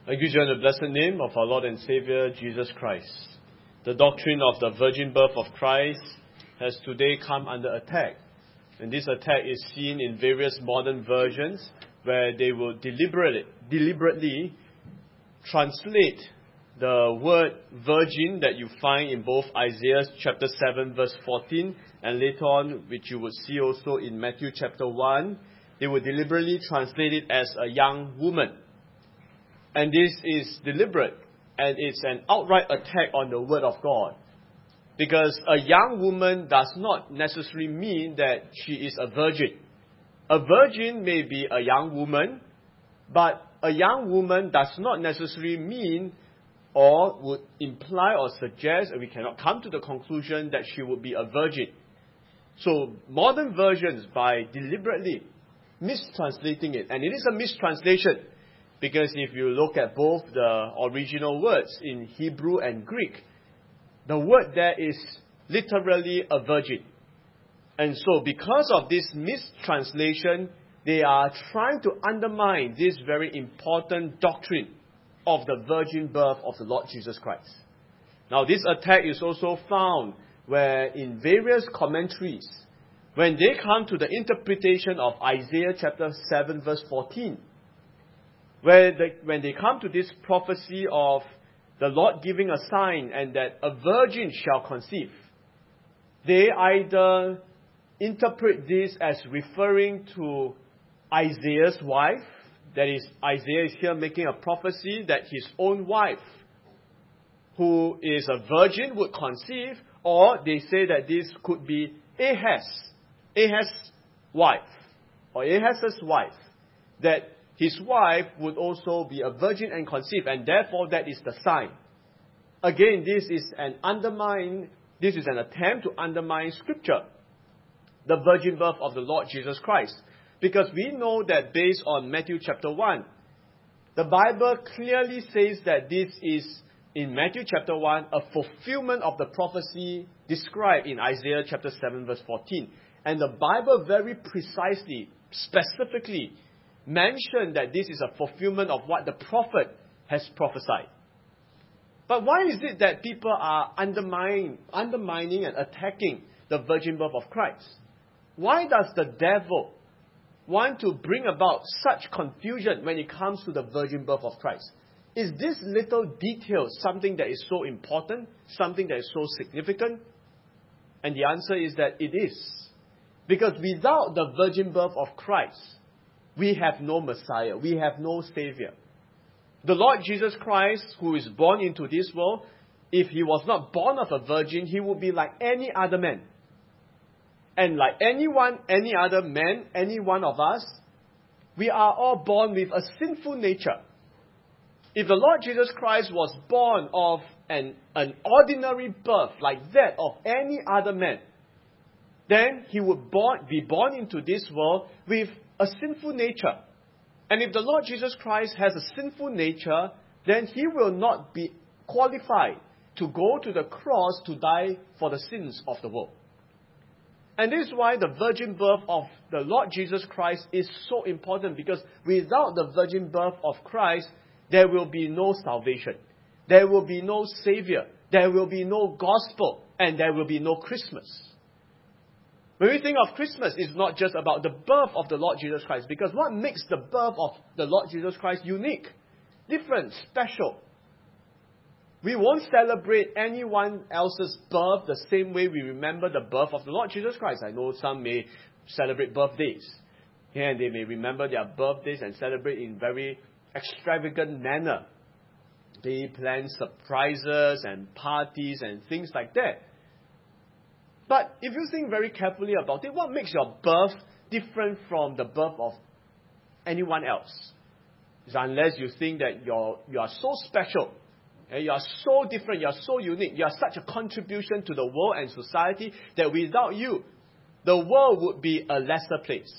I greet you in the blessed name of our Lord and Savior, Jesus Christ. The doctrine of the virgin birth of Christ has today come under attack. And this attack is seen in various modern versions where they will deliberately translate the word virgin that you find in both Isaiah chapter 7 verse 14 and later on, which you will see also in Matthew chapter 1, they will deliberately translate it as a young woman. And this is deliberate, and it's an outright attack on the word of God. Because a young woman does not necessarily mean that she is a virgin. A virgin may be a young woman, but a young woman does not necessarily mean or would imply or suggest, and we cannot come to the conclusion that she would be a virgin. So modern versions, by deliberately mistranslating it, and it is a mistranslation, because if you look at both the original words in Hebrew and Greek, the word there is literally a virgin. And so because of this mistranslation, they are trying to undermine this very important doctrine of the virgin birth of the Lord Jesus Christ. Now this attack is also found where in various commentaries, when they come to the interpretation of Isaiah chapter 7 verse 14, when they come to this prophecy of the Lord giving a sign and that a virgin shall conceive, they either interpret this as referring to Isaiah's wife, that is, Isaiah is here making a prophecy that his own wife, who is a virgin, would conceive, or they say that this could be Ahaz's wife, or Ahaz's wife, that his wife would also be a virgin and conceive, and therefore that is the sign. Again, this is an attempt to undermine Scripture, the virgin birth of the Lord Jesus Christ. Because we know that based on Matthew chapter 1, the Bible clearly says that this is, in Matthew chapter 1, a fulfillment of the prophecy described in Isaiah chapter 7 verse 14. And the Bible very precisely, specifically, mentioned that this is a fulfillment of what the prophet has prophesied. But why is it that people are undermining and attacking the virgin birth of Christ? Why does the devil want to bring about such confusion when it comes to the virgin birth of Christ? Is this little detail something that is so important, something that is so significant? And the answer is that it is. Because without the virgin birth of Christ, we have no Messiah, we have no Savior. The Lord Jesus Christ, who is born into this world, if he was not born of a virgin, he would be like any other man. And like any other man, any one of us, we are all born with a sinful nature. If the Lord Jesus Christ was born of an ordinary birth like that of any other man, then he would be born into this world with a sinful nature. And if the Lord Jesus Christ has a sinful nature, then he will not be qualified to go to the cross to die for the sins of the world. And this is why the virgin birth of the Lord Jesus Christ is so important, because without the virgin birth of Christ, there will be no salvation. There will be no Savior. There will be no gospel. And there will be no Christmas. When we think of Christmas, it's not just about the birth of the Lord Jesus Christ, because what makes the birth of the Lord Jesus Christ unique, different, special? We won't celebrate anyone else's birth the same way we remember the birth of the Lord Jesus Christ. I know some may celebrate birthdays, and they may remember their birthdays and celebrate in very extravagant manner. They plan surprises and parties and things like that. But if you think very carefully about it, what makes your birth different from the birth of anyone else? It's unless you think that you are so special, you are so different, you are so unique, you are such a contribution to the world and society that without you, the world would be a lesser place.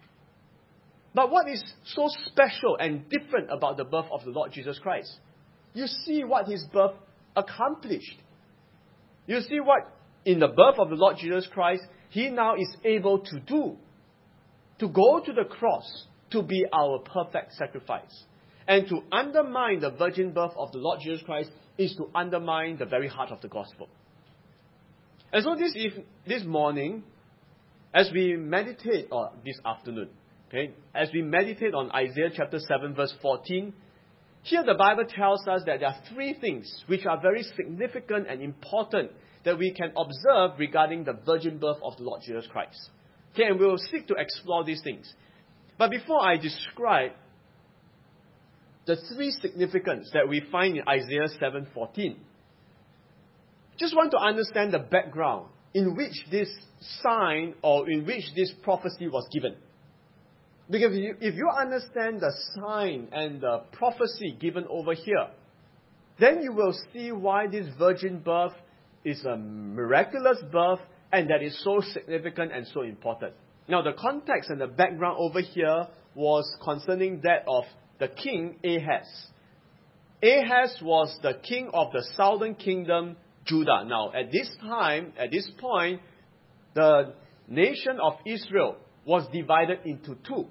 But what is so special and different about the birth of the Lord Jesus Christ? You see what his birth accomplished. You see what in the birth of the Lord Jesus Christ, he now is able to do. To go to the cross, to be our perfect sacrifice. And to undermine the virgin birth of the Lord Jesus Christ is to undermine the very heart of the gospel. And so this morning, as we meditate, or this afternoon, okay, as we meditate on Isaiah chapter 7 verse 14, here the Bible tells us that there are three things which are very significant and important that we can observe regarding the virgin birth of the Lord Jesus Christ. Okay, and we will seek to explore these things. But before I describe the three significance that we find in Isaiah 7:14, just want to understand the background in which this sign or in which this prophecy was given. Because if you understand the sign and the prophecy given over here, then you will see why this virgin birth is a miraculous birth and that is so significant and so important. Now, the context and the background over here was concerning that of the king Ahaz. Ahaz was the king of the southern kingdom, Judah. Now, at this time, at this point, the nation of Israel was divided into two.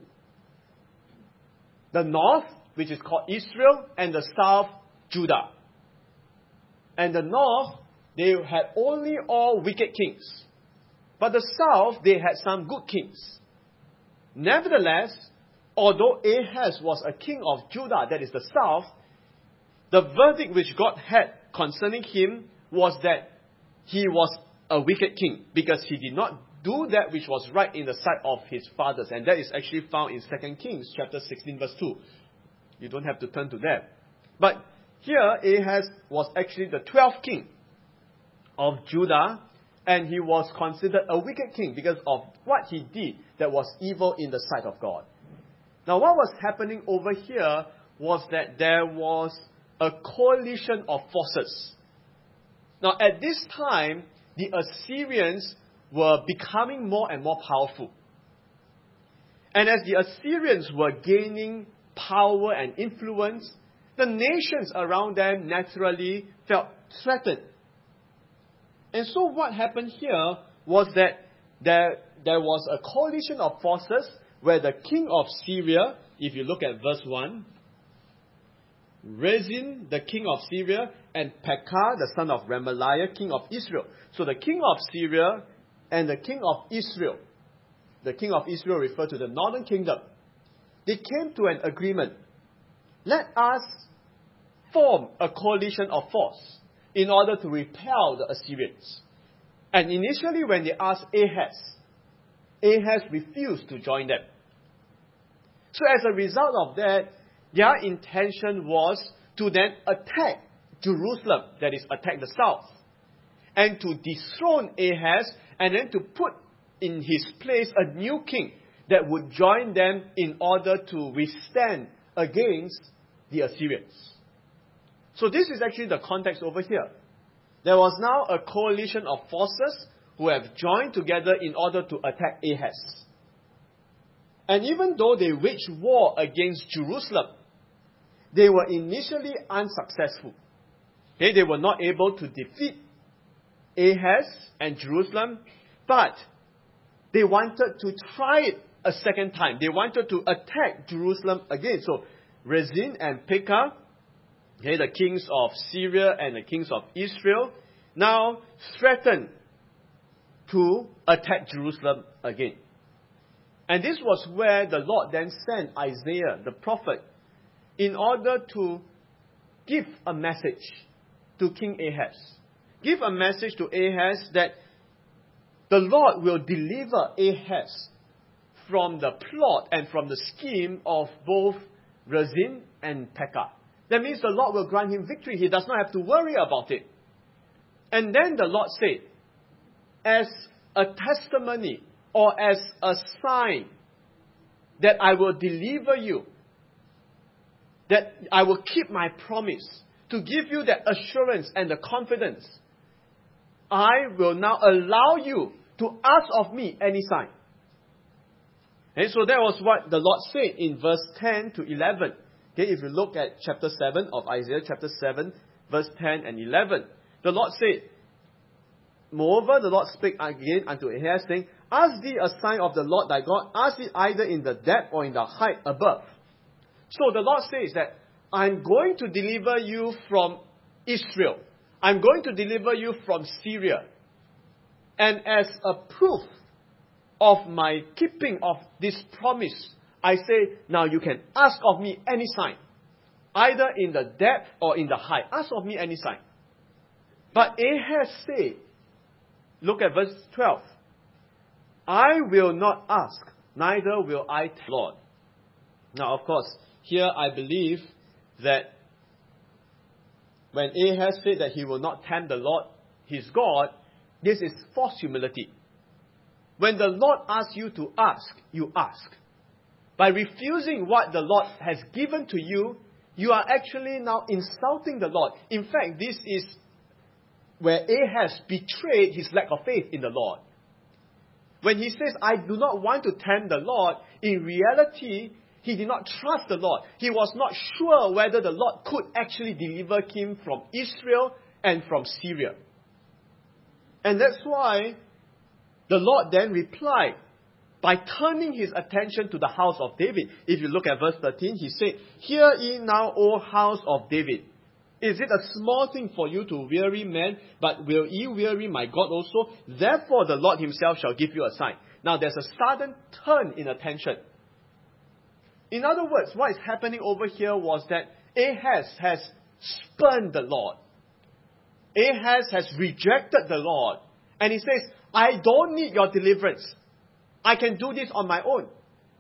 The north, which is called Israel, and the south, Judah. And the north, they had only all wicked kings. But the south, they had some good kings. Nevertheless, although Ahaz was a king of Judah, that is the south, the verdict which God had concerning him was that he was a wicked king because he did not do that which was right in the sight of his fathers. And that is actually found in 2 Kings chapter 16 verse 2. You don't have to turn to that. But here Ahaz was actually the 12th king of Judah, and he was considered a wicked king because of what he did that was evil in the sight of God. Now what was happening over here was that there was a coalition of forces. Now at this time, the Assyrians were becoming more and more powerful. And as the Assyrians were gaining power and influence, the nations around them naturally felt threatened. And so what happened here was that there was a coalition of forces where the king of Syria, if you look at verse 1, Rezin, the king of Syria, and Pekah, the son of Remaliah, king of Israel. So the king of Syria and the king of Israel referred to the northern kingdom. They came to an agreement. Let us form a coalition of force in order to repel the Assyrians. And initially when they asked Ahaz refused to join them. So as a result of that, their intention was to then attack Jerusalem, that is, attack the south, and to dethrone Ahaz, and then to put in his place a new king that would join them in order to withstand against the Assyrians. So this is actually the context over here. There was now a coalition of forces who have joined together in order to attack Ahaz. And even though they waged war against Jerusalem, they were initially unsuccessful. Okay, they were not able to defeat Ahaz and Jerusalem, but they wanted to try it a second time. They wanted to attack Jerusalem again. So Rezin and Pekah, okay, the kings of Syria and the kings of Israel, now threatened to attack Jerusalem again. And this was where the Lord then sent Isaiah, the prophet, in order to give a message to King Ahaz. Give a message to Ahaz that the Lord will deliver Ahaz from the plot and from the scheme of both Rezin and Pekah. That means the Lord will grant him victory. He does not have to worry about it. And then the Lord said, as a testimony or as a sign that I will deliver you, that I will keep my promise to give you that assurance and the confidence, I will now allow you to ask of me any sign. And so that was what the Lord said in verse 10 to 11. Okay, if you look at chapter 7 of Isaiah, chapter 7, verse 10 and 11. The Lord said, moreover, the Lord spake again unto Ahaz, saying, ask thee a sign of the Lord thy God, ask it either in the depth or in the height above. So the Lord says that I'm going to deliver you from Israel. I'm going to deliver you from Syria. And as a proof of my keeping of this promise, I say, now you can ask of me any sign. Either in the depth or in the height. Ask of me any sign. But Ahaz said, look at verse 12. I will not ask, neither will I tell the Lord. Now, of course, here I believe that when Ahaz said that he will not tempt the Lord, his God, this is false humility. When the Lord asks you to ask, you ask. By refusing what the Lord has given to you, you are actually now insulting the Lord. In fact, this is where Ahaz betrayed his lack of faith in the Lord. When he says, I do not want to tempt the Lord, in reality, he did not trust the Lord. He was not sure whether the Lord could actually deliver him from Israel and from Syria. And that's why the Lord then replied by turning his attention to the house of David. If you look at verse 13, he said, Hear ye now, O house of David. Is it a small thing for you to weary men, but will ye weary my God also? Therefore the Lord himself shall give you a sign. Now there's a sudden turn in attention. In other words, what is happening over here was that Ahaz has spurned the Lord. Ahaz has rejected the Lord. And he says, I don't need your deliverance. I can do this on my own.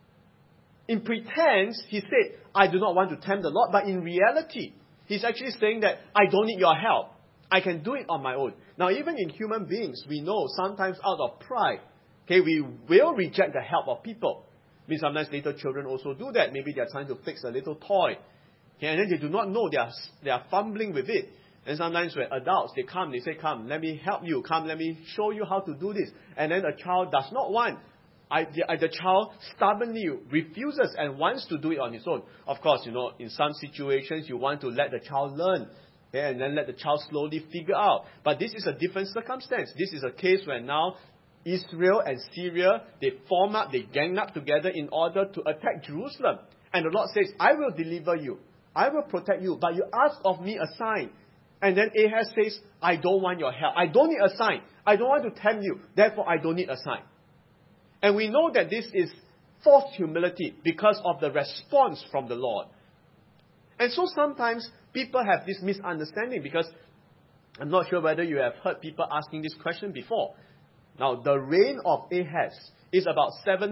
In pretense, he said, I do not want to tempt the Lord. But in reality, he's actually saying that I don't need your help. I can do it on my own. Now, even in human beings, we know sometimes out of pride, we will reject the help of people. I mean, sometimes little children also do that. Maybe they are trying to fix a little toy. And then they do not know they are fumbling with it. And sometimes when adults, they come, they say, come, let me help you. Come, let me show you how to do this. And then a child does not want. The child stubbornly refuses and wants to do it on his own. Of course, in some situations, you want to let the child learn. And then let the child slowly figure out. But this is a different circumstance. This is a case where now Israel and Syria, they form up, they gang up together in order to attack Jerusalem. And the Lord says, I will deliver you. I will protect you. But you ask of me a sign. And then Ahaz says, I don't want your help. I don't need a sign. I don't want to tempt you. Therefore, I don't need a sign. And we know that this is false humility because of the response from the Lord. And so sometimes people have this misunderstanding because I'm not sure whether you have heard people asking this question before. Now, the reign of Ahaz is about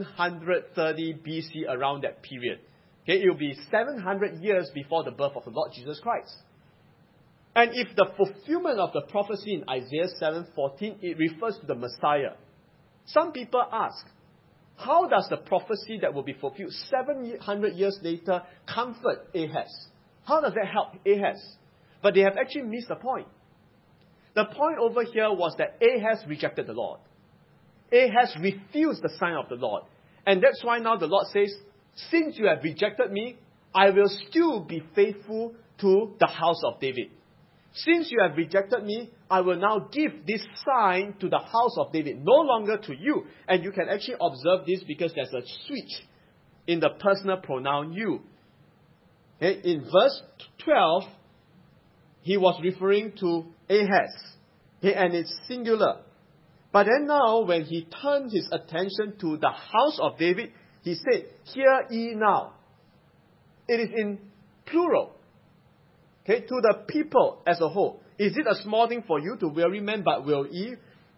730 BC, around that period. It will be 700 years before the birth of the Lord Jesus Christ. And if the fulfillment of the prophecy in Isaiah 7:14, it refers to the Messiah. Some people ask, how does the prophecy that will be fulfilled 700 years later comfort Ahaz? How does that help Ahaz? But they have actually missed the point. The point over here was that Ahaz rejected the Lord. Ahaz refused the sign of the Lord. And that's why now the Lord says, since you have rejected me, I will still be faithful to the house of David. Since you have rejected me, I will now give this sign to the house of David, no longer to you. And you can actually observe this because there's a switch in the personal pronoun you. In verse 12, he was referring to Ahaz. And it's singular. But then now, when he turned his attention to the house of David, he said, Hear ye now. It is in plural. To the people as a whole. Is it a small thing for you to weary men, but will ye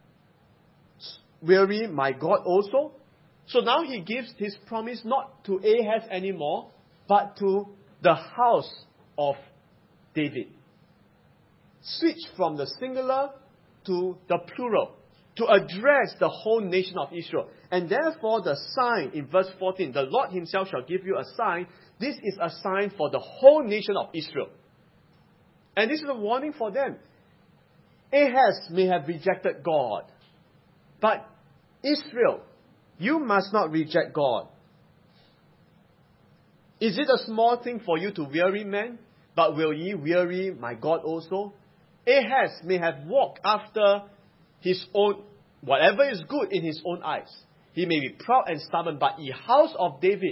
weary my God also? So now he gives his promise not to Ahaz anymore, but to the house of David. Switch from the singular to the plural, to address the whole nation of Israel. And therefore the sign in verse 14, the Lord himself shall give you a sign. This is a sign for the whole nation of Israel. And this is a warning for them. Ahaz may have rejected God. But Israel, you must not reject God. Is it a small thing for you to weary men? But will ye weary my God also? Ahaz may have walked after his own, whatever is good in his own eyes. He may be proud and stubborn, but ye house of David,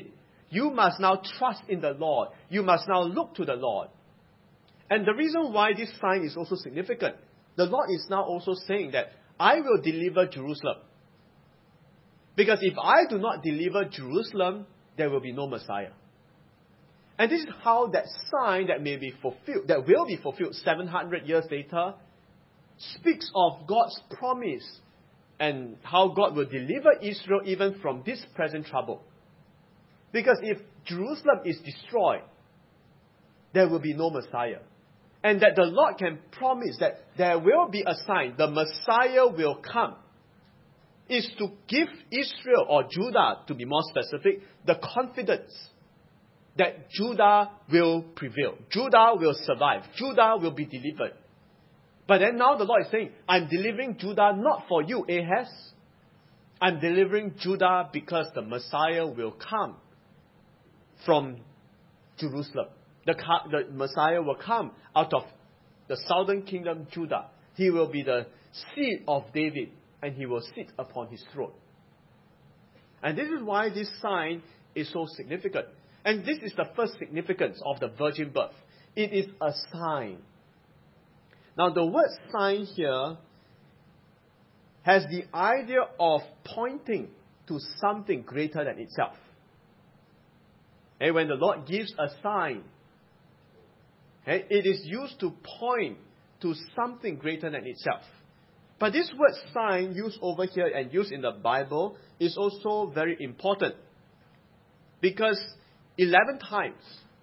You must now trust in the Lord. You must now look to the Lord. And the reason why this sign is also significant, the Lord is now also saying that I will deliver Jerusalem. Because if I do not deliver Jerusalem, there will be no Messiah. And this is how that sign that may be fulfilled, that will be fulfilled 700 years later, speaks of God's promise and how God will deliver Israel even from this present trouble. Because if Jerusalem is destroyed, there will be no Messiah. And that the Lord can promise that there will be a sign, the Messiah will come, is to give Israel, or Judah to be more specific, the confidence that Judah will prevail. Judah will survive. Judah will be delivered. But then now the Lord is saying, I'm delivering Judah not for you, Ahaz. I'm delivering Judah because the Messiah will come from Jerusalem. The Messiah will come out of the southern kingdom, Judah. He will be the seed of David, and he will sit upon his throne. And this is why this sign is so significant. And this is the first significance of the virgin birth. It is a sign. Now the word sign here has the idea of pointing to something greater than itself. And when the Lord gives a sign, it is used to point to something greater than itself. But this word sign used over here and used in the Bible is also very important. Because 11 times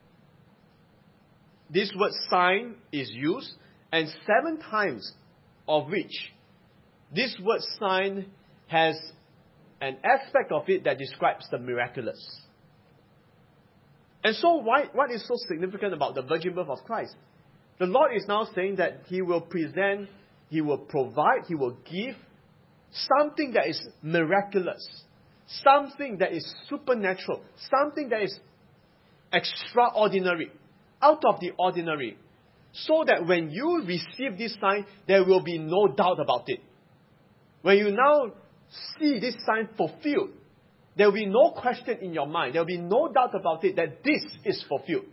this word sign is used, and 7 times of which this word sign has an aspect of it that describes the miraculous. And so what is so significant about the virgin birth of Christ? The Lord is now saying that He will present, He will provide, He will give something that is miraculous, something that is supernatural, something that is extraordinary, out of the ordinary, so that when you receive this sign, there will be no doubt about it. When you now see this sign fulfilled, there will be no question in your mind. There will be no doubt about it that this is fulfilled.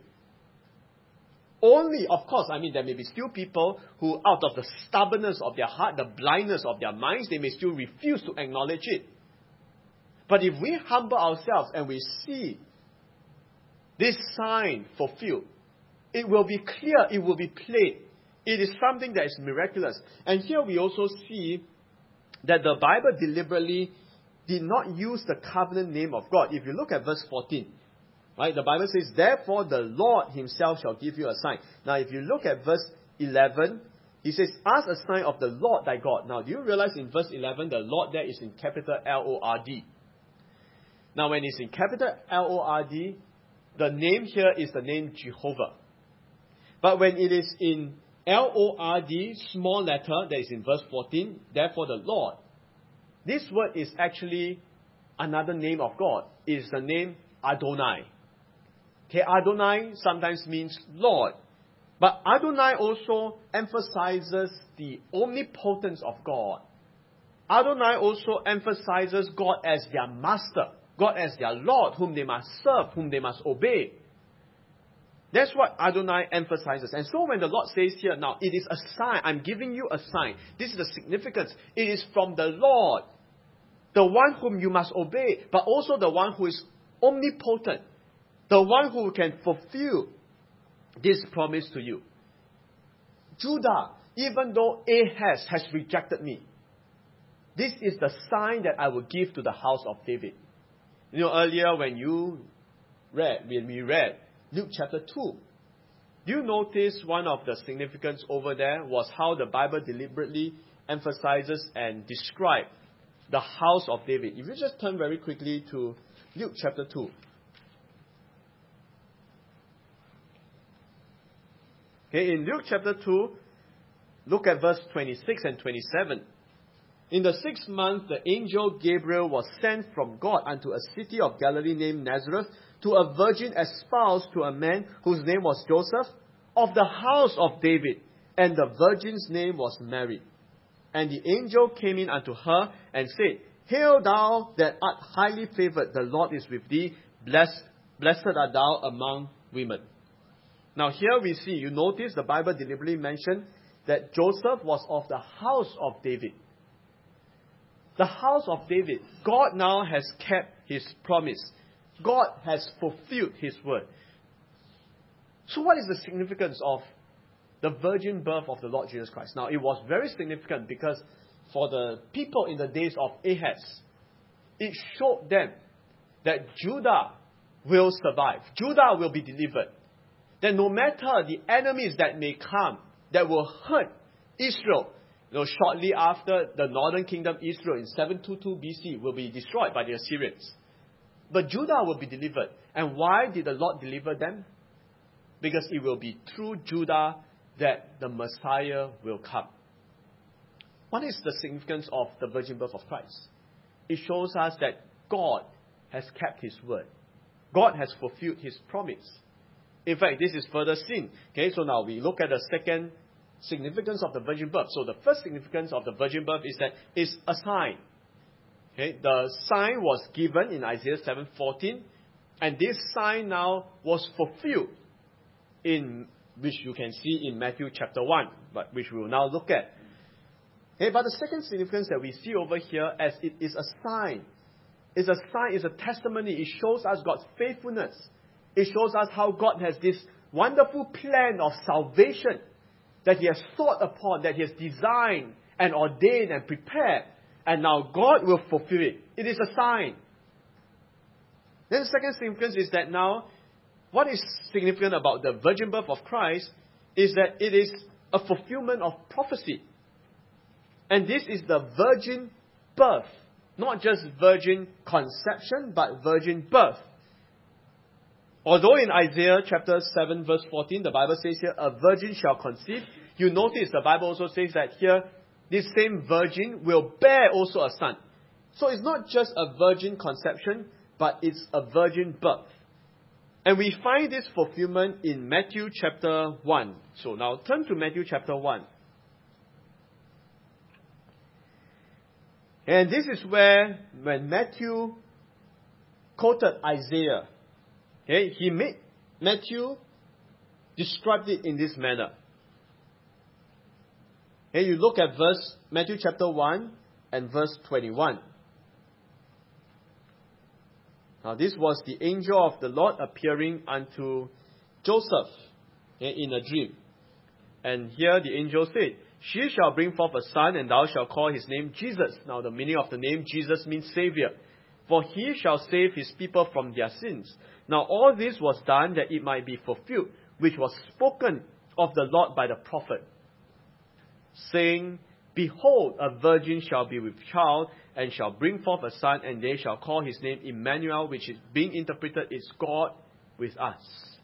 Only, of course, there may be still people who, out of the stubbornness of their heart, the blindness of their minds, they may still refuse to acknowledge it. But if we humble ourselves and we see this sign fulfilled, it will be clear, it will be plain. It is something that is miraculous. And here we also see that the Bible deliberately did not use the covenant name of God. If you look at verse 14, right, the Bible says, therefore the Lord Himself shall give you a sign. Now if you look at verse 11, He says, ask a sign of the Lord thy God. Now do you realize in verse 11, the Lord there is in capital L-O-R-D. Now when it's in capital L-O-R-D, the name here is the name Jehovah. But when it is in L-O-R-D, small letter, that is in verse 14, therefore the Lord, this word is actually another name of God. It is the name Adonai. Okay, Adonai sometimes means Lord. But Adonai also emphasizes the omnipotence of God. Adonai also emphasizes God as their master, God as their Lord, whom they must serve, whom they must obey. That's what Adonai emphasizes. And so when the Lord says here, now, it is a sign, I'm giving you a sign. This is the significance. It is from the Lord, the one whom you must obey, but also the one who is omnipotent, the one who can fulfill this promise to you. Judah, even though Ahaz has rejected me, this is the sign that I will give to the house of David. You know, earlier when we read Luke chapter 2, do you notice one of the significance over there was how the Bible deliberately emphasizes and describes the house of David? If you just turn very quickly to Luke chapter 2. Okay, in Luke chapter 2, look at verse 26 and 27. In the 6th month, the angel Gabriel was sent from God unto a city of Galilee named Nazareth, to a virgin espoused to a man whose name was Joseph, of the house of David, and the virgin's name was Mary. And the angel came in unto her, and said, Hail thou that art highly favoured, the Lord is with thee, blessed blessed art thou among women. Now here we see, you notice the Bible deliberately mentioned that Joseph was of the house of David. The house of David. God now has kept his promise. God has fulfilled his word. So what is the significance of the virgin birth of the Lord Jesus Christ? Now, it was very significant because for the people in the days of Ahaz, it showed them that Judah will survive. Judah will be delivered. That no matter the enemies that may come, that will hurt Israel, shortly after the northern kingdom Israel in 722 BC will be destroyed by the Assyrians. But Judah will be delivered. And why did the Lord deliver them? Because it will be through Judah that the Messiah will come. What is the significance of the virgin birth of Christ? It shows us that God has kept his word. God has fulfilled his promise. In fact, this is further seen. Okay, so now we look at the second significance of the virgin birth. So the first significance of the virgin birth is that it's a sign. Okay, the sign was given in Isaiah 7:14, and this sign now was fulfilled in which you can see in Matthew chapter 1, but which we will now look at. Okay, but the second significance that we see over here as it is a sign. It's a sign, it's a testimony. It shows us God's faithfulness. It shows us how God has this wonderful plan of salvation that he has thought upon, that he has designed and ordained and prepared. And now God will fulfill it. It is a sign. Then the second significance is that now, what is significant about the virgin birth of Christ is that it is a fulfillment of prophecy. And this is the virgin birth. Not just virgin conception, but virgin birth. Although in Isaiah chapter 7 verse 14, the Bible says here, a virgin shall conceive. You notice the Bible also says that here, this same virgin will bear also a son. So it's not just a virgin conception, but it's a virgin birth. And we find this fulfillment in Matthew chapter 1. So now turn to Matthew chapter 1. And this is where, when Matthew quoted Isaiah, okay, Matthew described it in this manner. Okay, you look at Matthew chapter 1 and verse 21. Now this was the angel of the Lord appearing unto Joseph in a dream. And here the angel said, she shall bring forth a son, and thou shalt call his name Jesus. Now the meaning of the name Jesus means Savior. For he shall save his people from their sins. Now all this was done that it might be fulfilled, which was spoken of the Lord by the prophet, saying, behold, a virgin shall be with child, and shall bring forth a son, and they shall call his name Emmanuel, which is being interpreted is God with us.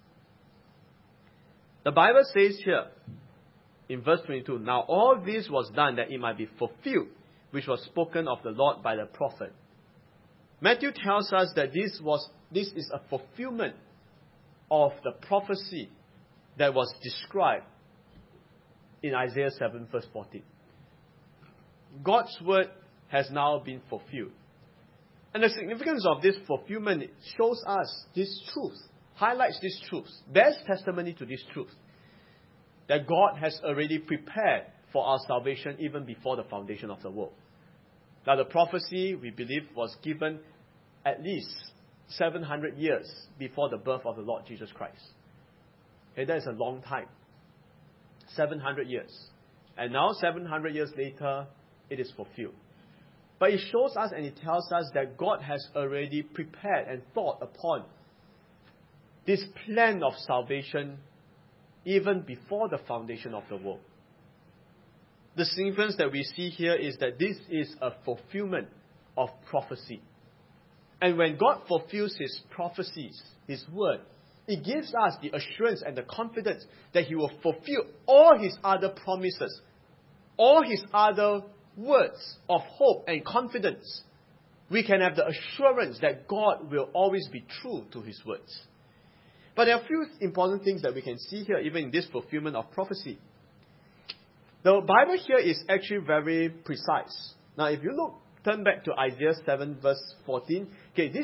The Bible says here, in verse 22, now all this was done that it might be fulfilled, which was spoken of the Lord by the prophet. Matthew tells us that this is a fulfillment of the prophecy that was described in Isaiah 7 verse 14. God's word has now been fulfilled. And the significance of this fulfillment shows us this truth, highlights this truth, bears testimony to this truth, that God has already prepared for our salvation even before the foundation of the world. Now the prophecy, we believe, was given at least 700 years before the birth of the Lord Jesus Christ. Okay, that is a long time. 700 years. And now 700 years later, it is fulfilled. But it shows us and it tells us that God has already prepared and thought upon this plan of salvation even before the foundation of the world. The significance that we see here is that this is a fulfillment of prophecy. And when God fulfills his prophecies, his word, it gives us the assurance and the confidence that he will fulfill all his other promises, all his other words of hope and confidence. We can have the assurance that God will always be true to his words. But there are a few important things that we can see here, even in this fulfillment of prophecy. The Bible here is actually very precise. Now, if you turn back to Isaiah 7 verse 14. Okay, this is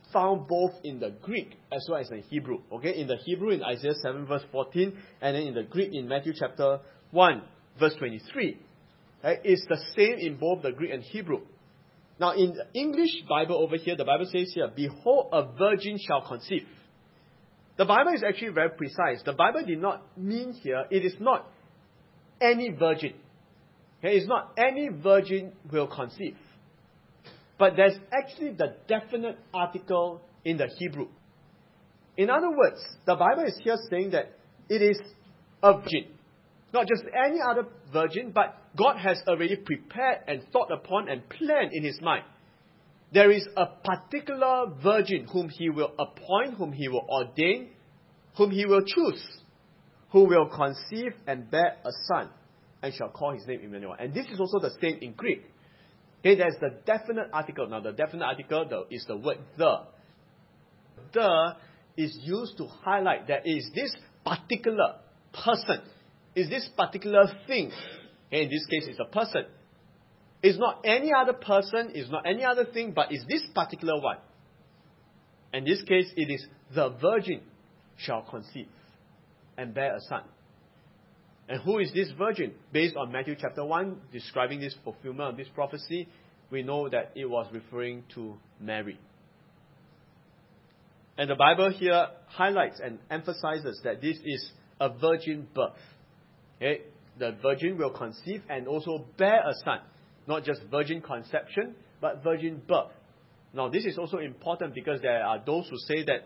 found both in the Greek as well as in Hebrew. Okay, in the Hebrew in Isaiah 7 verse 14, and then in the Greek in Matthew chapter 1 verse 23. Right? It's the same in both the Greek and Hebrew. Now in the English Bible over here, the Bible says here, behold, a virgin shall conceive. The Bible is actually very precise. The Bible did not mean here, it is not any virgin. Okay, it's not any virgin will conceive. But there's actually the definite article in the Hebrew. In other words, the Bible is here saying that it is a virgin. Not just any other virgin, but God has already prepared and thought upon and planned in His mind. There is a particular virgin whom He will appoint, whom He will ordain, whom He will choose, who will conceive and bear a son, and shall call his name Emmanuel. And this is also the same in Greek. Okay, there's the definite article. Now, the definite article is the word the. The is used to highlight that is this particular person, is this particular thing. Okay, in this case, it's a person. It's not any other person, it's not any other thing, but it's this particular one. In this case, it is the virgin shall conceive and bear a son. And who is this virgin? Based on Matthew chapter 1, describing this fulfillment of this prophecy, we know that it was referring to Mary. And the Bible here highlights and emphasizes that this is a virgin birth. Okay? The virgin will conceive and also bear a son. Not just virgin conception, but virgin birth. Now, this is also important because there are those who say that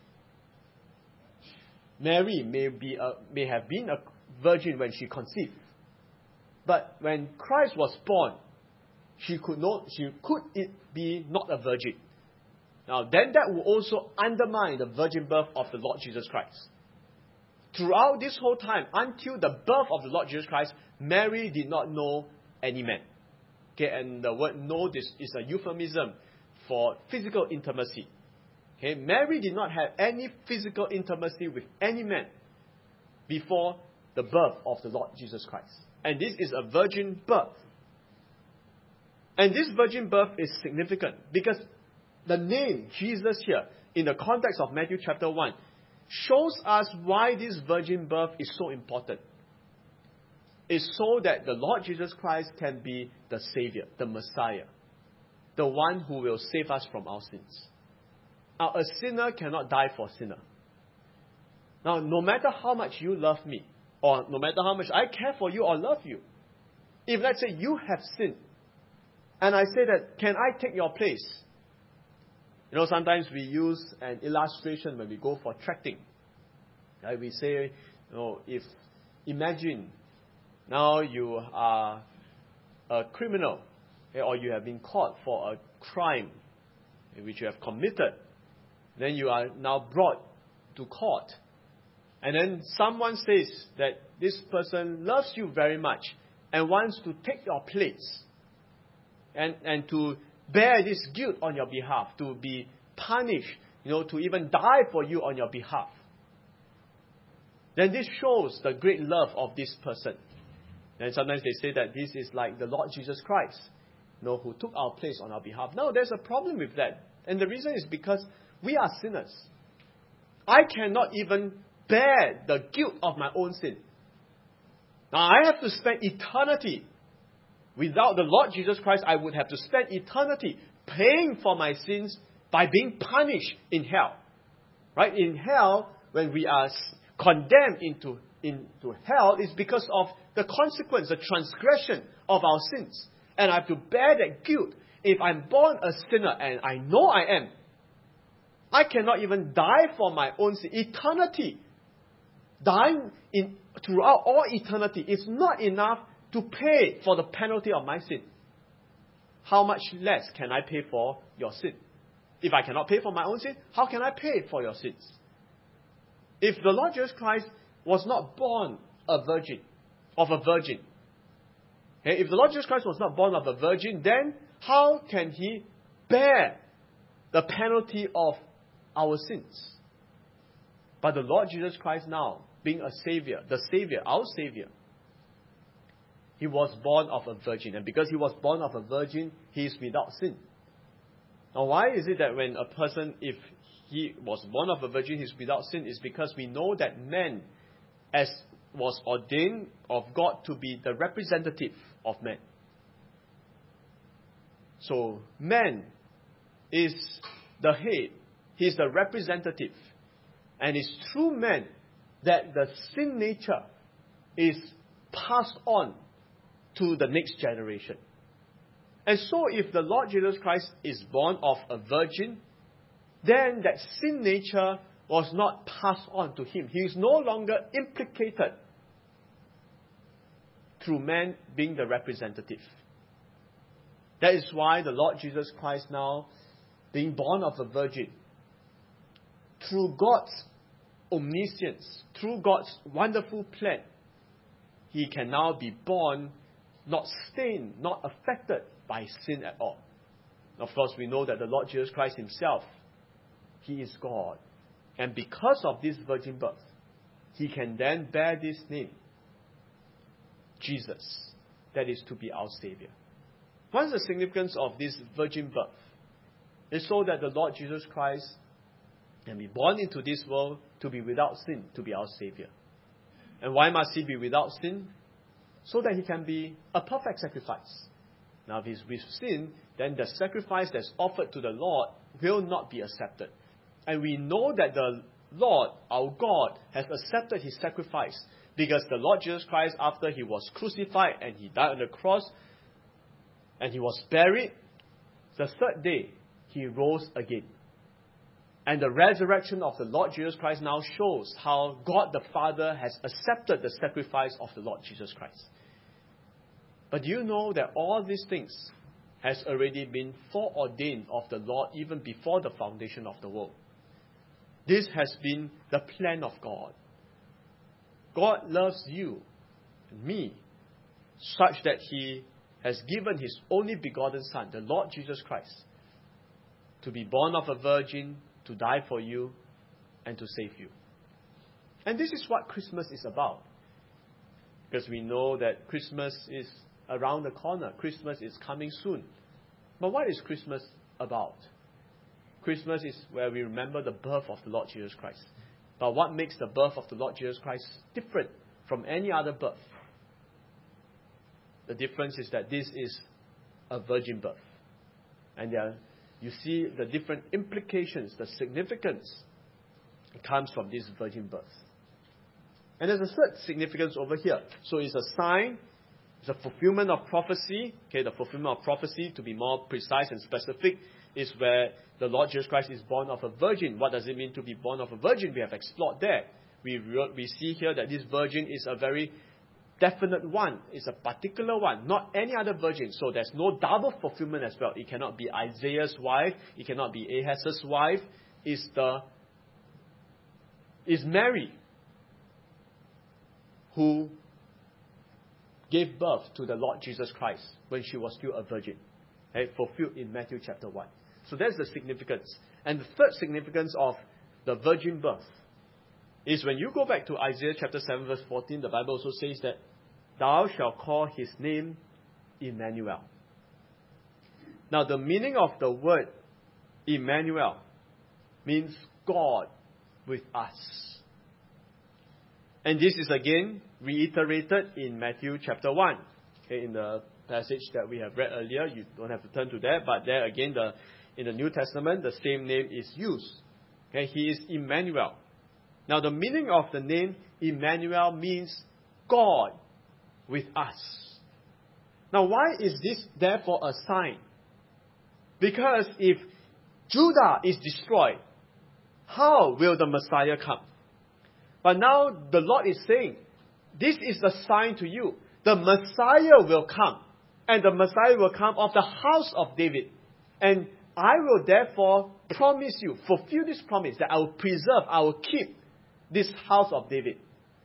Mary may have been a virgin when she conceived. But when Christ was born, she could it be not a virgin. Now, then that will also undermine the virgin birth of the Lord Jesus Christ. Throughout this whole time, until the birth of the Lord Jesus Christ, Mary did not know any man. Okay, and the word know is a euphemism for physical intimacy. Okay, Mary did not have any physical intimacy with any man before the birth of the Lord Jesus Christ. And this is a virgin birth. And this virgin birth is significant because the name Jesus here, in the context of Matthew chapter 1, shows us why this virgin birth is so important. It's so that the Lord Jesus Christ can be the Savior, the Messiah, the one who will save us from our sins. Now, a sinner cannot die for a sinner. Now, no matter how much you love me, or no matter how much I care for you or love you, if let's say you have sinned, and I say that, can I take your place? You know, sometimes we use an illustration when we go for trekking. Right? We say, imagine now you are a criminal, okay, or you have been caught for a crime which you have committed. Then you are now brought to court. And then someone says that this person loves you very much and wants to take your place and to bear this guilt on your behalf, to be punished, to even die for you on your behalf. Then this shows the great love of this person. And sometimes they say that this is like the Lord Jesus Christ, who took our place on our behalf. Now, there's a problem with that. And the reason is because we are sinners. I cannot even bear the guilt of my own sin. Now, I have to spend eternity. Without the Lord Jesus Christ, I would have to spend eternity paying for my sins by being punished in hell. Right? In hell, when we are condemned into hell, it's because of the consequence, the transgression of our sins. And I have to bear that guilt. If I'm born a sinner, and I know I am, I cannot even die for my own sin. Eternity, dying throughout all eternity, is not enough to pay for the penalty of my sin. How much less can I pay for your sin? If I cannot pay for my own sin, how can I pay for your sins? If the Lord Jesus Christ was not born of a virgin, okay, if the Lord Jesus Christ was not born of a virgin, then how can He bear the penalty of our sins? But the Lord Jesus Christ now, being a Savior, the Savior, our Savior, He was born of a virgin. And because He was born of a virgin, He is without sin. Now, why is it that when a person, if he was born of a virgin, is without sin? Is because we know that man, as was ordained of God to be the representative of man. So, man is the head. He is the representative. And it's through man that the sin nature is passed on to the next generation. And so if the Lord Jesus Christ is born of a virgin, then that sin nature was not passed on to him. He is no longer implicated through man being the representative. That is why the Lord Jesus Christ now, being born of a virgin, through God's omniscience, through God's wonderful plan, he can now be born not stained, not affected by sin at all. Of course, we know that the Lord Jesus Christ himself, he is God. And because of this virgin birth, he can then bear this name, Jesus, that is to be our Savior. What is the significance of this virgin birth? It's so that the Lord Jesus Christ can be born into this world to be without sin, to be our Savior. And why must he be without sin? So that he can be a perfect sacrifice. Now, if he's with sin, then the sacrifice that's offered to the Lord will not be accepted. And we know that the Lord, our God, has accepted his sacrifice because the Lord Jesus Christ, after he was crucified and he died on the cross and he was buried, the third day he rose again. And the resurrection of the Lord Jesus Christ now shows how God the Father has accepted the sacrifice of the Lord Jesus Christ. But do you know that all these things has already been foreordained of the Lord even before the foundation of the world? This has been the plan of God. God loves you and me such that he has given his only begotten Son, the Lord Jesus Christ, to be born of a virgin, to die for you, and to save you. And this is what Christmas is about. Because we know that Christmas is around the corner. Christmas is coming soon. But what is Christmas about? Christmas is where we remember the birth of the Lord Jesus Christ. But what makes the birth of the Lord Jesus Christ different from any other birth? The difference is that this is a virgin birth. And you see the different implications, the significance comes from this virgin birth. And there's a third significance over here. So it's a sign, it's a fulfillment of prophecy. Okay, the fulfillment of prophecy, to be more precise and specific, is where the Lord Jesus Christ is born of a virgin. What does it mean to be born of a virgin? We have explored that. We see here that this virgin is a very definite one. It's a particular one, not any other virgin. So there's no double fulfillment as well. It cannot be Isaiah's wife. It cannot be Ahaz's wife. It's Mary who gave birth to the Lord Jesus Christ when she was still a virgin. Okay, fulfilled in Matthew chapter 1. So that's the significance. And the third significance of the virgin birth is when you go back to Isaiah chapter 7 verse 14, the Bible also says that thou shalt call his name Emmanuel. Now the meaning of the word Emmanuel means God with us. And this is again reiterated in Matthew chapter 1. Okay, in the passage that we have read earlier, you don't have to turn to that, but there again, in the New Testament, the same name is used. Okay, he is Emmanuel. Now the meaning of the name Emmanuel means God with us. Now why is this therefore a sign? Because if Judah is destroyed, how will the Messiah come? But now the Lord is saying, this is a sign to you. The Messiah will come. And the Messiah will come of the house of David. And I will therefore promise you, fulfill this promise, that I will preserve, I will keep this house of David.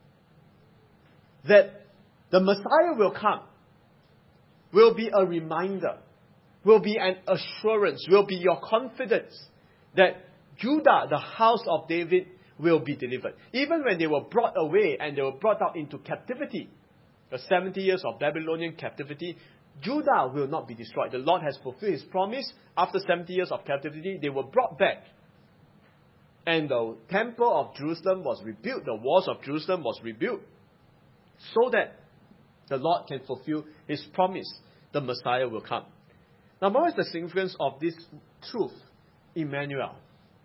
That the Messiah will come, will be a reminder, will be an assurance, will be your confidence that Judah, the house of David, will be delivered. Even when they were brought away and they were brought out into captivity, the 70 years of Babylonian captivity, Judah will not be destroyed. The Lord has fulfilled His promise. After 70 years of captivity, they were brought back. And the temple of Jerusalem was rebuilt. The walls of Jerusalem was rebuilt. So that the Lord can fulfill His promise. The Messiah will come. Now, what is the significance of this truth? Emmanuel.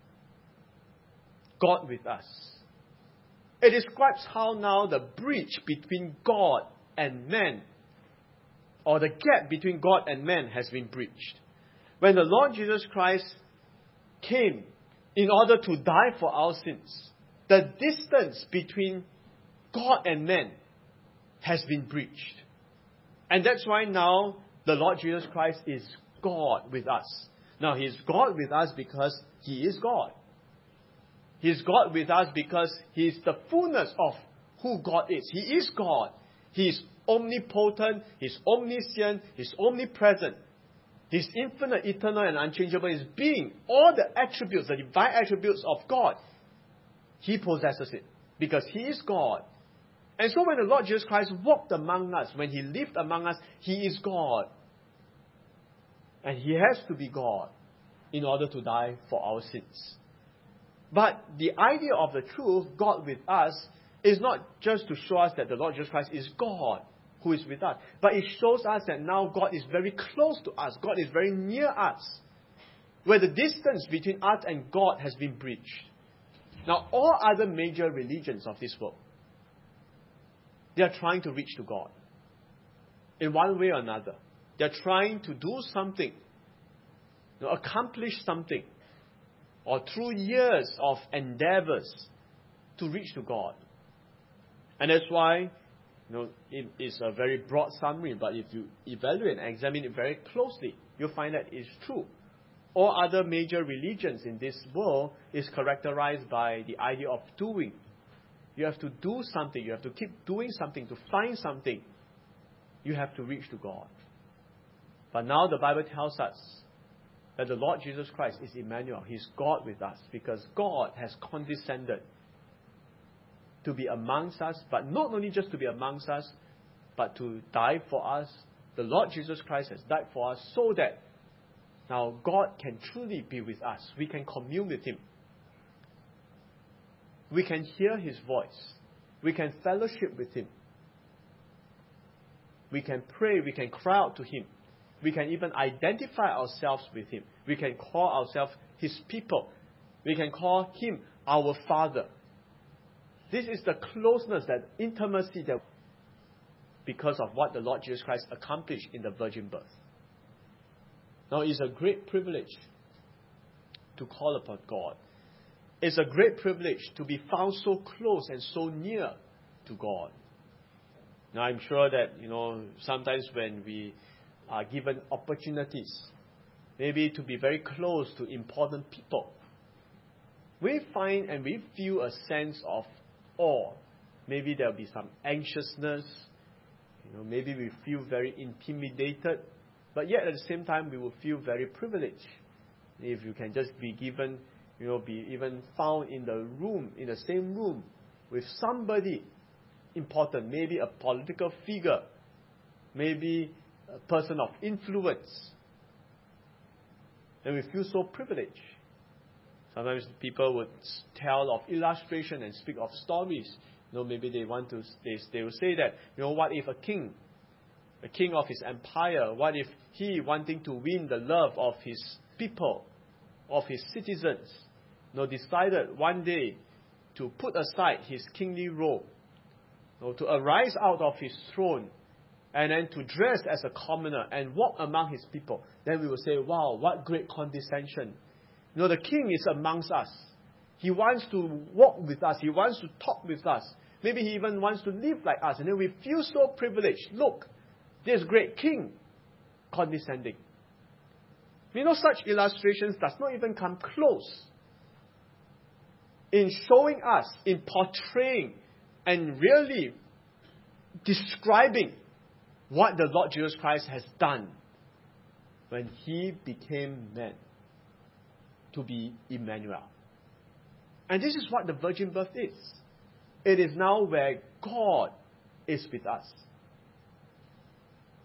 God with us. It describes how now the breach between God and man, or the gap between God and man, has been breached. When the Lord Jesus Christ came in order to die for our sins, the distance between God and man has been breached. And that's why now the Lord Jesus Christ is God with us. Now, He is God with us because He is God. He is God with us because He is the fullness of who God is. He is God. He is omnipotent. He is omniscient. He is omnipresent. He is infinite, eternal, and unchangeable in His being. All the attributes, the divine attributes of God, He possesses it because He is God. And so when the Lord Jesus Christ walked among us, when He lived among us, He is God. And He has to be God in order to die for our sins. But the idea of the truth, God with us, is not just to show us that the Lord Jesus Christ is God who is with us. But it shows us that now God is very close to us. God is very near us. Where the distance between us and God has been breached. Now, all other major religions of this world, they are trying to reach to God. In one way or another. They are trying to do something. Accomplish something. Or through years of endeavors to reach to God. And that's why, it is a very broad summary, but if you evaluate and examine it very closely, you'll find that it's true. All other major religions in this world is characterized by the idea of doing. You have to do something. You have to keep doing something to find something. You have to reach to God. But now the Bible tells us that the Lord Jesus Christ is Emmanuel. He's God with us because God has condescended to be amongst us, but not only just to be amongst us, but to die for us. The Lord Jesus Christ has died for us so that now God can truly be with us. We can commune with Him. We can hear His voice. We can fellowship with Him. We can pray. We can cry out to Him. We can even identify ourselves with Him. We can call ourselves His people. We can call Him our Father. This is the closeness, that intimacy, that because of what the Lord Jesus Christ accomplished in the virgin birth. Now, it's a great privilege to call upon God. It's a great privilege to be found so close and so near to God. Now, I'm sure that, sometimes when we are given opportunities, maybe to be very close to important people, we find and we feel a sense of awe. Maybe there'll be some anxiousness. Maybe we feel very intimidated. But yet at the same time, we will feel very privileged. If you can just be given, be even found in the same room with somebody important, maybe a political figure, maybe a person of influence. And we feel so privileged. Sometimes people would tell of illustration and speak of stories. Maybe they will say that, what if a king of his empire, what if he, wanting to win the love of his people, of his citizens, decided one day to put aside his kingly robe, to arise out of his throne, and then to dress as a commoner and walk among his people. Then we will say, wow, what great condescension. The king is amongst us. He wants to walk with us. He wants to talk with us. Maybe he even wants to live like us. And then we feel so privileged. Look, this great king condescending. Such illustrations does not even come close in showing us, in portraying and really describing what the Lord Jesus Christ has done when He became man to be Emmanuel. And this is what the virgin birth is. It is now where God is with us.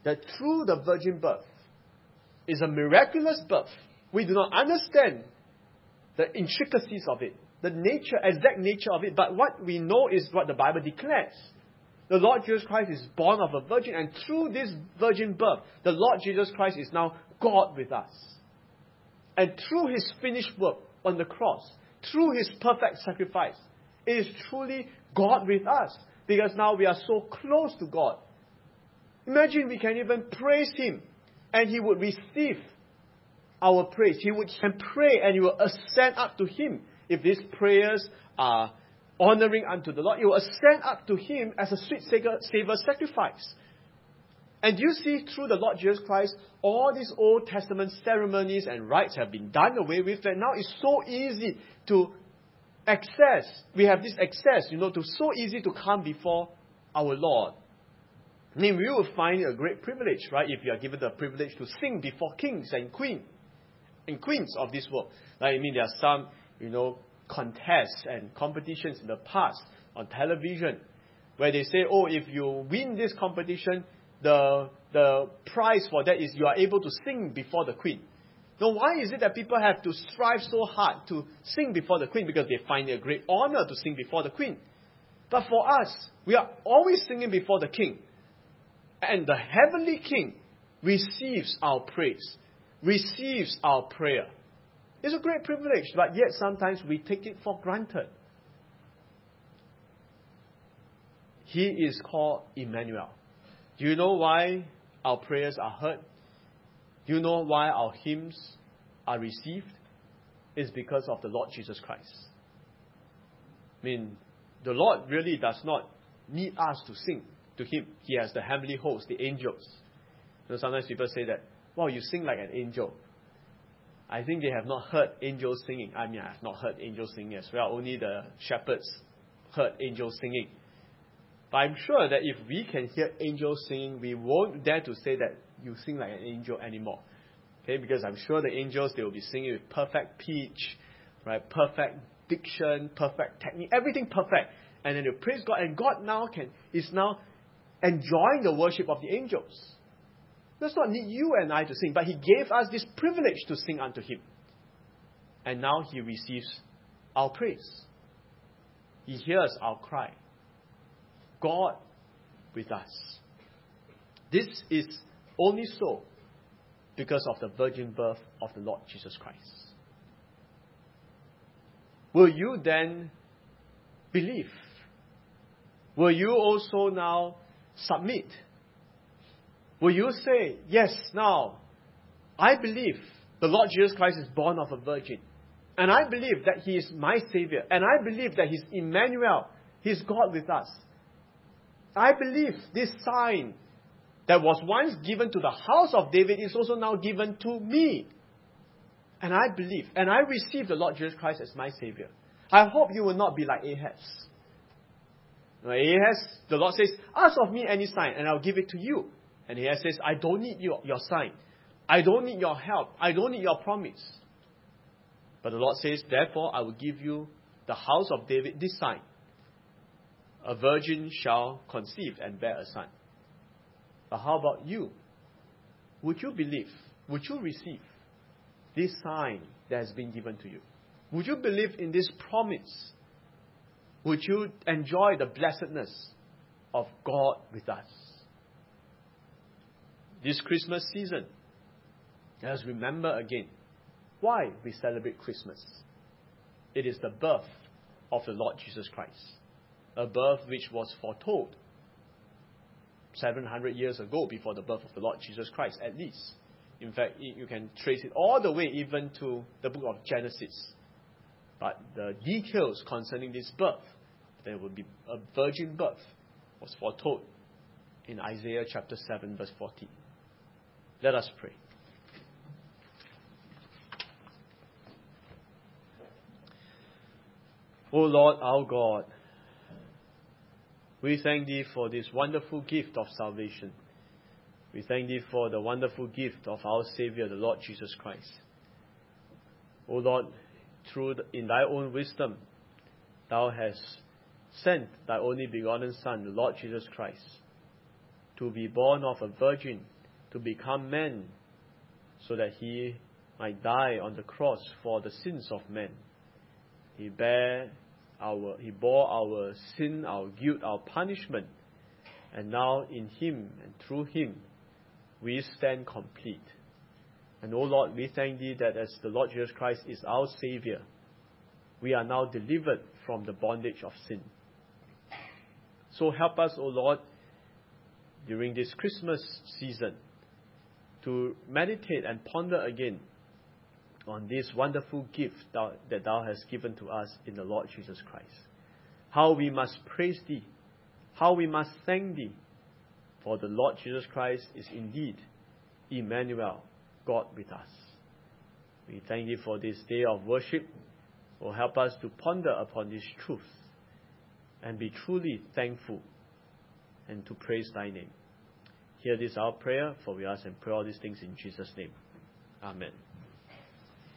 that through the virgin birth is a miraculous birth. We do not understand the intricacies of it, the exact nature of it, but what we know is what the Bible declares. The Lord Jesus Christ is born of a virgin, and through this virgin birth, the Lord Jesus Christ is now God with us. And through His finished work on the cross, through His perfect sacrifice, it is truly God with us, because now we are so close to God. Imagine we can even praise Him, and He would receive our praise. He can pray, and He will ascend up to Him. If these prayers are honoring unto the Lord, it will ascend up to Him as a sweet savor sacrifice. And you see, through the Lord Jesus Christ, all these Old Testament ceremonies and rites have been done away with, and now it's so easy to access. We have this access, so easy to come before our Lord. I mean, we will find it a great privilege, right? If you are given the privilege to sing before kings and queens of this world. Like, I mean, there are some, contests and competitions in the past on television where they say, oh, if you win this competition, the prize for that is you are able to sing before the queen. Now, why is it that people have to strive so hard to sing before the queen? Because they find it a great honor to sing before the queen. But for us, we are always singing before the king. And the heavenly king receives our praise, receives our prayer. It's a great privilege, but yet sometimes we take it for granted. He is called Emmanuel. Do you know why our prayers are heard? Do you know why our hymns are received? It's because of the Lord Jesus Christ. I mean, the Lord really does not need us to sing to Him. He has the heavenly host, the angels. Sometimes people say that, wow, you sing like an angel. I think they have not heard angels singing. I mean, I have not heard angels singing as well. Only the shepherds heard angels singing. But I'm sure that if we can hear angels singing, we won't dare to say that you sing like an angel anymore. Okay, because I'm sure the angels, they will be singing with perfect pitch, right? Perfect diction, perfect technique, everything perfect. And then they praise God, and God is now enjoying the worship of the angels. Does not need you and I to sing, but He gave us this privilege to sing unto Him. And now He receives our praise. He hears our cry. God with us. This is only so because of the virgin birth of the Lord Jesus Christ. Will you then believe? Will you also now submit? Will you say, yes, now, I believe the Lord Jesus Christ is born of a virgin. And I believe that He is my Savior. And I believe that He's Emmanuel. He's God with us. I believe this sign that was once given to the house of David is also now given to me. And I believe, and I receive the Lord Jesus Christ as my Savior. I hope you will not be like Ahaz. Ahaz, the Lord says, ask of me any sign and I'll give it to you. And Ahaz says, I don't need your sign. I don't need your help. I don't need your promise. But the Lord says, therefore I will give you the house of David this sign. A virgin shall conceive and bear a son. But how about you? Would you believe? Would you receive this sign that has been given to you? Would you believe in this promise? Would you enjoy the blessedness of God with us? This Christmas season, let us remember again why we celebrate Christmas. It is the birth of the Lord Jesus Christ. A birth which was foretold 700 years ago before the birth of the Lord Jesus Christ, at least. In fact, you can trace it all the way even to the book of Genesis. But the details concerning this birth, there will be a virgin birth, was foretold in Isaiah chapter 7 verse 14. Let us pray. O Lord our God, we thank Thee for this wonderful gift of salvation. We thank Thee for the wonderful gift of our Savior, the Lord Jesus Christ. O Lord, in Thy own wisdom, Thou hast sent Thy only begotten Son, the Lord Jesus Christ, to be born of a virgin, to become man, so that he might die on the cross for the sins of men. He bore our sin, our guilt, our punishment. And now in Him and through Him, we stand complete. And, O Lord, we thank Thee that as the Lord Jesus Christ is our Savior, we are now delivered from the bondage of sin. So help us, O Lord, during this Christmas season, to meditate and ponder again on this wonderful gift that Thou hast given to us in the Lord Jesus Christ. How we must praise Thee, how we must thank Thee, for the Lord Jesus Christ is indeed Emmanuel, God with us. We thank Thee for this day of worship. Oh, help us to ponder upon this truth and be truly thankful and to praise Thy name. Hear this our prayer, for we ask and pray all these things in Jesus' name. Amen.